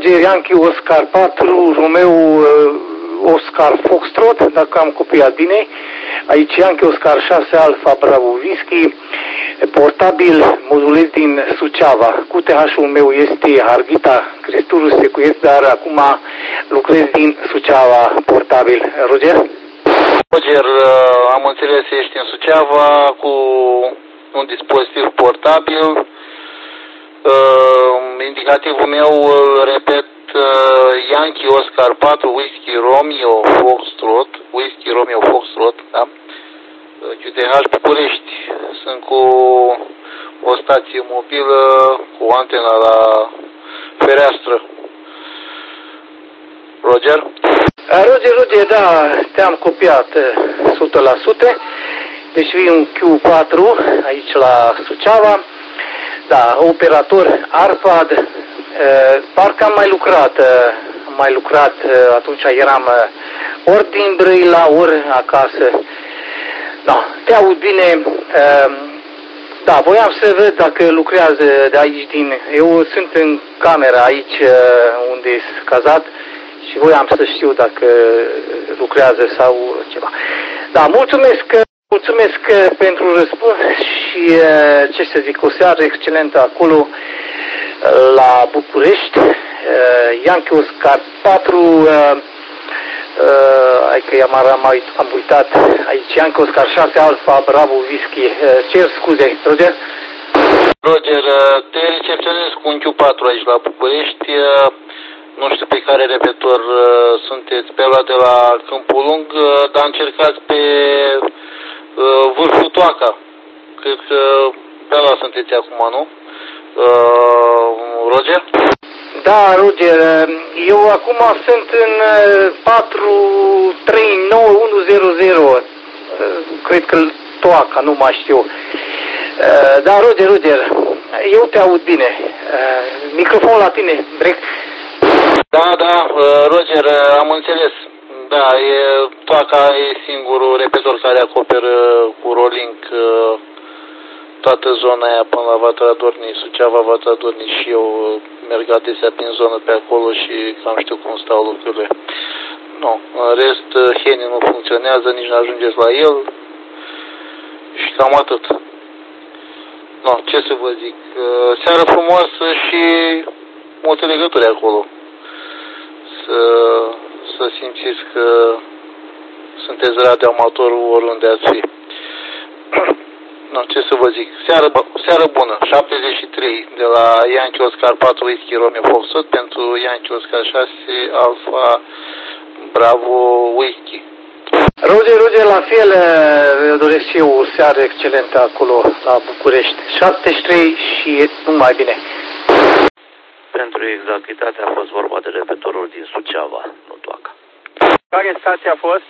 Roger Yankee Oscar 4, Romeo Oscar Foxtrot, dacă am copiat bine. Aici Yankee Oscar 6 Alfa Bravo Whisky, portabil, modulez din Suceava. QTH-ul meu este Harghita Cristurul Secuiesc, dar acum lucrez din Suceava, portabil. Roger? Roger, am înțeles, ești în Suceava cu un dispozitiv portabil. Indicativul meu, repet, Yankee Oscar 4, Whisky Romeo Foxtrot, da? QTH București. Sunt cu o stație mobilă, cu antena la fereastră. Roger? Roger, da, te-am copiat 100%. Deci vii un Q4 aici la Suceava. Da, operator Arpad. Parcă am mai lucrat, atunci eram ori din Brăila, ori acasă. Da, te aud bine. Da, voiam să văd dacă lucrează de aici Eu sunt în camera aici unde sunt cazat și voiam să știu dacă lucrează sau ceva. Da, mulțumesc pentru răspuns și ce să zic, o seară excelentă acolo la București. Yankee Oscar 4, că am uitat, aici Yankee Oscar 6 Alfa Bravo Whisky. Cer scuze, Roger? Roger, te recepționez cu un Q4 aici la București. Nu știu pe care repetor sunteți, pe ăla de la Câmpul Lung, dar încercați pe vârful Toaca. Cred că pe ăla sunteți acum, nu? Roger? Da, Roger, eu acum sunt în 439100, cred că Toaca, nu mai știu. Da, Roger, eu te aud bine. Microfon la tine, break. Da, Roger, am înțeles. Da, Toaca e singurul repetor care acoperă cu rolling toată zona aia până la Vatra Dornei, Suceava, Vatra Dornei, și eu merg adesea prin zonă pe acolo și cam știu cum stau lucrurile. Nu, în rest, Heni nu funcționează, nici nu ajungeți la el și cam atât. No, ce să vă zic, seară frumoasă și multe legături acolo. Să simțiți că sunteți radioamator oriunde ați fi. No, ce să vă zic, seară bună, 73 de la Yankee Oscar 4 Whisky Romeo Foxtrot pentru Yankee Oscar 6 Alfa Bravo Whisky. Roger, la fel, îl doresc și eu o seară excelentă acolo la București. 73 și numai bine. Pentru exactitate a fost vorba de repetorul din Suceava, nu Toaca. Care stație a fost?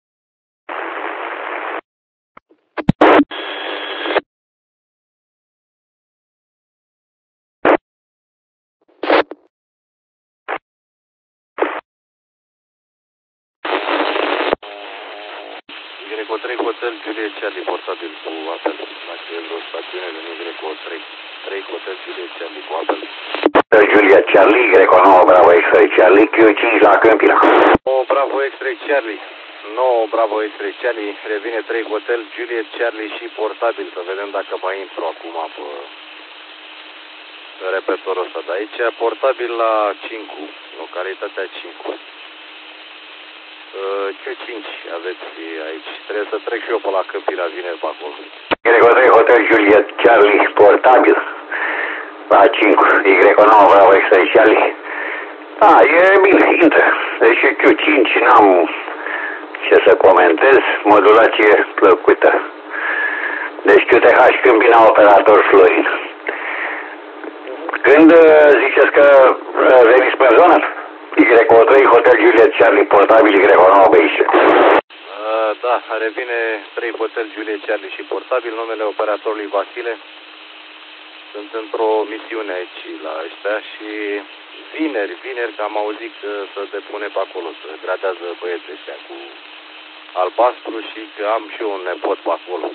Greco 3 Hotel Juliet Charlie, portabil cu apel. Dacă e vreo stațiune de Greco 3 Hotel Juliet Charlie cu apel. Juliet Charlie, Greco 9 Bravo X-Ray Charlie, Q5 la Câmpila. 9 Bravo X-Ray Charlie, 9 Bravo X-Ray Charlie, revine 3 Hotel Juliet Charlie și portabil. Să vedem dacă mai intru acum pe repetorul ăsta de aici. Portabil la 5, localitatea 5. Q5 aveți aici. Trebuie să trec și eu pe la Câmpila vineri pe acolo. Greco 3 Hotel Juliet Charlie, portabil la 5, Y9 Bravo X-Ray Charlie. Da, e bine, intră. Deci Q5 n-am ce să comentez, modulație plăcută. Deci QTH Câmpina, operator Florin. Când ziceți că veniți pe zonă? Y3 Hotel Juliet Charlie, portabil Y9 Base. Da, revine 3 Hotel Juliet Charlie și portabil, numele operatorului Vasile. Sunt într-o misiune aici la ăștia și vineri, că am auzit că se depune pe acolo, să gradează băieții ăștia cu albastru și că am și eu un nepot pe acolo.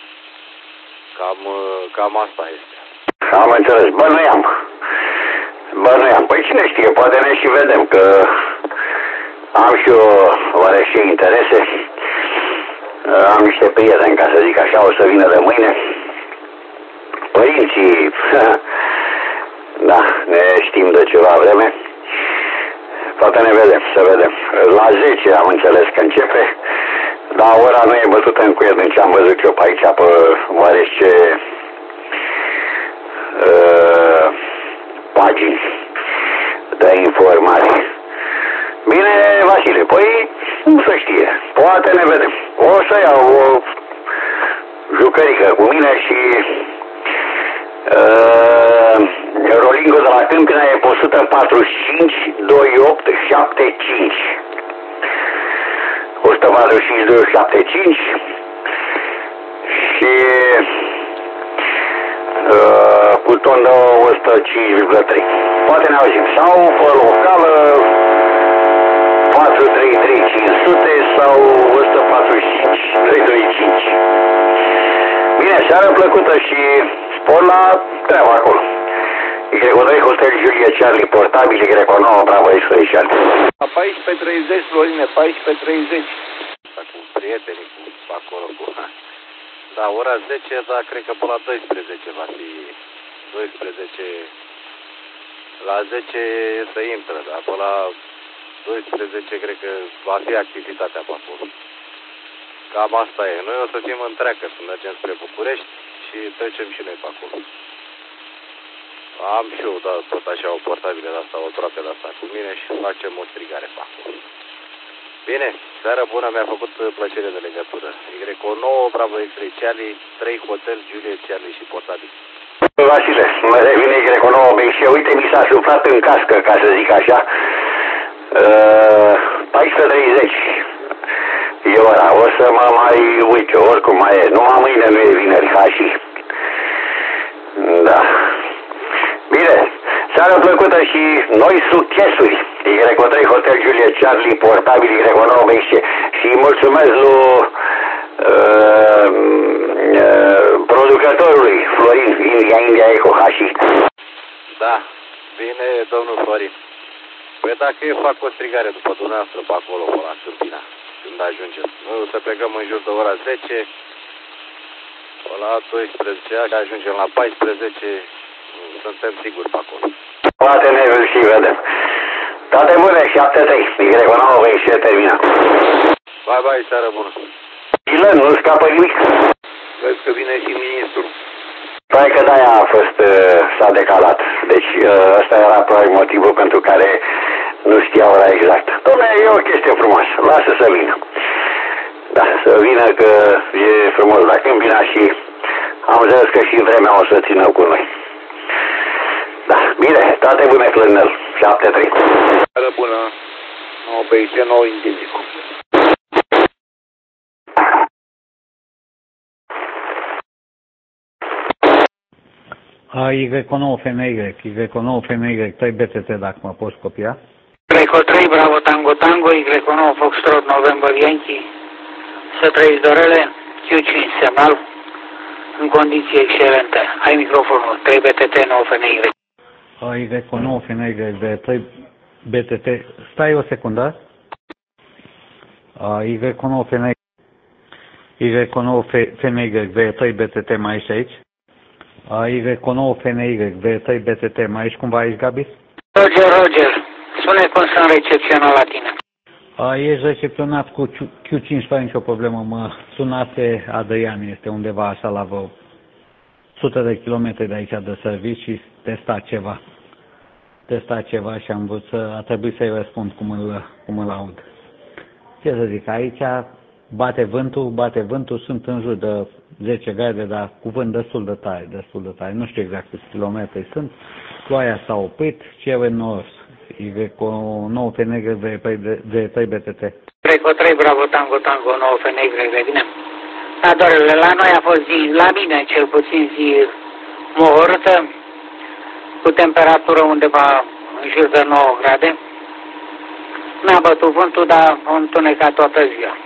Cam asta este. Am înțeles, bănuiam. Bănuiam. Păi cine știe, poate ne și vedem, că am și eu oarește interese. Am niște prieteni, ca să zic așa, o să vină de mâine. Părinții, da, ne știm de ceva vreme. Poate ne vedem, să vedem. La 10 am înțeles că începe, dar ora nu e bătută în cuiet din ce am văzut eu pe aici, pe oarește pagini de informare. Bine, Vasile, păi nu se știe, poate ne vedem. O să iau o jucărică cu mine și Rolingul de la Câmpina e pe 145 28 75. 145 275 și cu ton de 105,3. Poate ne auzim. Sau pe locală 433 500 sau 145 325. Bine, seară plăcută și spor la treaba acolo. Y3 Hotel Julia Charlie portabil, Y9 Bravo X-Ray Charlie. La 14.30, Florine, 14.30. Cu prietenii, cu acolo, cu... Da, ora 10, dar cred că pe la 12 va fi 12. La 10 se intră, dar pe la 12 cred că va fi activitatea pe acolo. Cam asta e. Noi o să fim întreagă să mergem spre București și trecem și noi pe acolo. Am și eu, da, tot așa o portabilă de asta, o troape de asta cu mine și facem o strigare pe acolo. Bine, seara bună, mi-a făcut plăcere de legătură. Y9, Bravo X-Ray Charlie, 3 Hotel, Juliet Charlie și portabil. Vasile, mă revine Y9 și uite, mi s-a suflat în cască, ca să zic așa. 14.30 e ora, o să mă mai uit eu, oricum mai e. Numai mâine nu e vineri, ca și. Da. Bine, seara plăcută și noi succesuri. Y3 Hotel Juliet Charlie, portabil Y9 și mulțumesc lui producătorului Florin, India Eco Hashi. Da, bine, domnul Florin. Păi dacă eu fac o strigare după dumneavoastră pe acolo, pe la Câmpina, când ajungeți. Noi o să plecăm în jur de ora 10, pe la 12, și ajungem la 14, suntem siguri pe acolo. Poate ne și vedem. Toate bune, 7-3, Y9 și terminat. Bye, bye, seară bună. Ilă, nu scapă nimic. Vezi că vine și ministrul. Păi că de-aia a fost, s-a decalat. Deci ăsta era probabil motivul pentru care nu știa ora exact. Dom'le, e o chestie frumoasă, lasă să vină. Da, să vină că e frumos la Câmpina și am înțeles că și vremea o să țină cu noi. Da, bine, toate bune, Clănel, 7-3. Seară bună, 9 pe IC, 9 Indizicu. Y9 FMY, Y9 FMY, 3 BTT dacă mă poți copia. Y3 Bravo Tango Tango, Y9 Foxtrot November Yankee, să trăiți dorele, Q5 semnal, în condiții excelente. Ai microfonul, 3 BTT 9 FMY. Y9 FMY de 3 BTT, stai o secundă. Y9 FMY, Y9 FMY de 3 BTT mai ești aici. Y9 FMY de 3 BTT mai ești cumva aici, Gabi? Roger, spune cum sunt recepționat la tine. Ești recepționat cu Q5 fără nicio problemă, mă sunase Adrian, este undeva așa la vreo 100 de kilometri de aici de serviciu și testa ceva și am vrut a trebuit să-i răspund cum îl aud. Ce să zic, aici bate vântul, sunt în jur de 10 grade, dar cu vânt destul de tare, nu știu exact câți kilometri sunt, ploaia s-a oprit, cerul noros. Y9 FNY de 3 BTT. Y3 Bravo Tango Tango 9 FNY, bine. Da, dorele, la noi a fost zi, la mine cel puțin zi mohorâtă, cu temperatură undeva în jur de 9 grade. N-a bătut vântul, dar a întunecat toată ziua.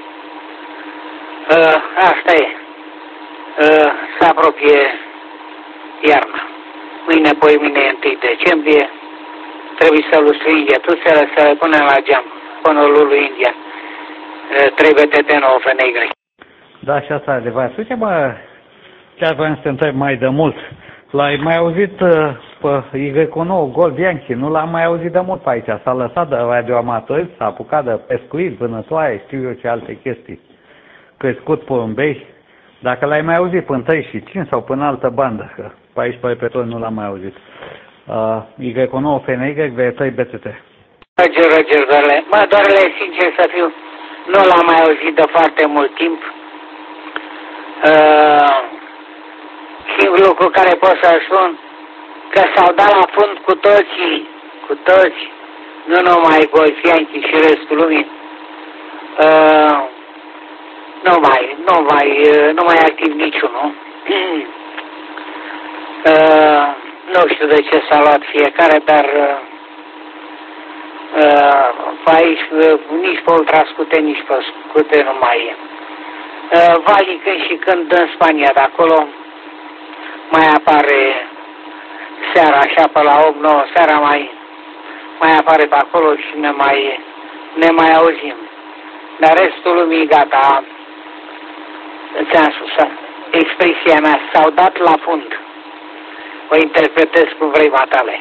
Asta e. Se apropie iarna. Mâine, poimâine, 1 decembrie. trebuie să-l stringhetuțele, să le punem la geam, până lui India. 3 BTT 9 FNY. Da, și asta e adevărat. Uite, mă, chiar vreau să te întreb mai de mult. L-ai mai auzit pe Y9 Gold Yankee? Nu l-am mai auzit de mult pe aici. S-a lăsat de radioamatori, s-a apucat de pescuit, vânătoare, știu eu ce alte chestii. Crescut porumbei. Dacă l-ai mai auzit până 3 și 5 sau până altă bandă, că pe aici pe repetor nu l-am mai auzit. Y9 FNY, V3 BTT. Roger, doarele. Mă, doarele, sincer să fiu, nu l-am mai auzit de foarte mult timp. Singurul lucru care pot să spun, că s-au dat la fund cu toți, nu numai golfianții și restul lumii. Nu mai activ niciunul. Nu știu de ce s-a luat fiecare, dar pe aici nici pe ultrascute, nici pe scute nu mai e. Vali când și când în Spania de acolo mai apare seara, așa pe la 8-9 seara mai apare pe acolo și ne mai auzim. Dar restul lumii gata, ți-am spus, expresia mea, s-au dat la fund. O interpretez cum vrei, matale.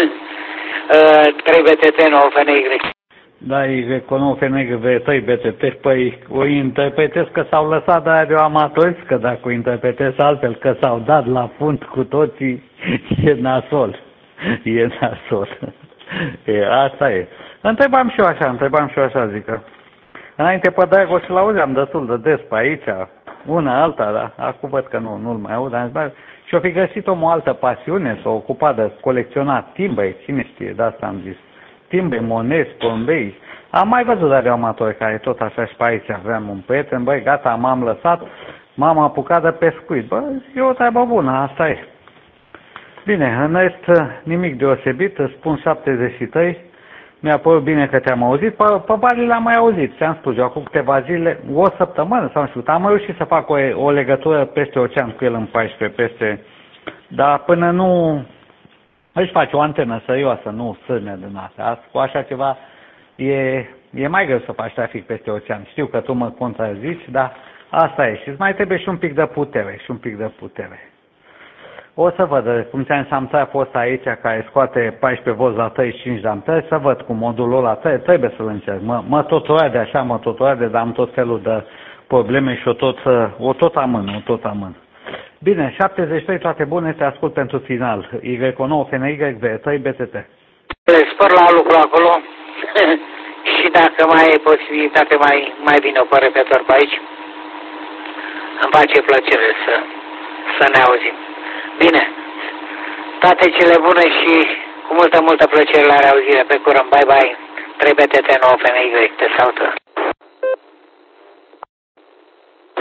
3 BTT 9 FNY. Da, Y9 FNY V3 BTT, păi o interpretez că s-au lăsat de radioamatori, că dacă o interpretez altfel că s-au dat la fund cu toții, e nasol. E nasol. Asta e. Întrebam și eu așa, zic că înainte pe Dragoș l-auzeam destul de des pe aici, una alta, dar acum văd că nu-l mai aud, am zis, și-o fi găsit omul o altă pasiune, s-o ocupa de colecționat timbre, cine știe, de asta am zis, timbre, monezi, porumbei. Am mai văzut de amatori care tot așa și pe aici aveam un prieten, băi, gata, m-am lăsat, m-am apucat de pescuit. Bă, e o treabă bună, asta e. Bine, în rest, nimic deosebit, îți spun 73, mi-a părut bine că te-am auzit, pe Bali l-am mai auzit, ți-am spus, eu acum câteva zile, o săptămână sau nu știu, am reușit să fac o legătură peste ocean cu el în 14, dar până nu își face o antenă serioasă, nu sârne din astea, cu așa ceva e mai greu să faci trafic peste ocean. Știu că tu mă contrazici, dar asta e și îți mai trebuie și un pic de putere, O să văd, cum ți-am zis, am trapul ăsta aici care scoate 14 V la 35 de amperi, să văd cu modulul ăla, trebuie să-l încerc. Mă tot roade, dar am tot felul de probleme și o tot amân. Bine, 73, toate bune, te ascult pentru final. Y9 FNY V3 BTT. Sper la lucru acolo și dacă mai e posibilitate, mai bine o pe repetor pe aici. Îmi face plăcere să ne auzim. Bine, toate cele bune și cu multă plăcere la reauzire. Pe curând, bye bye. 3 BTT 9 FNY, te salută.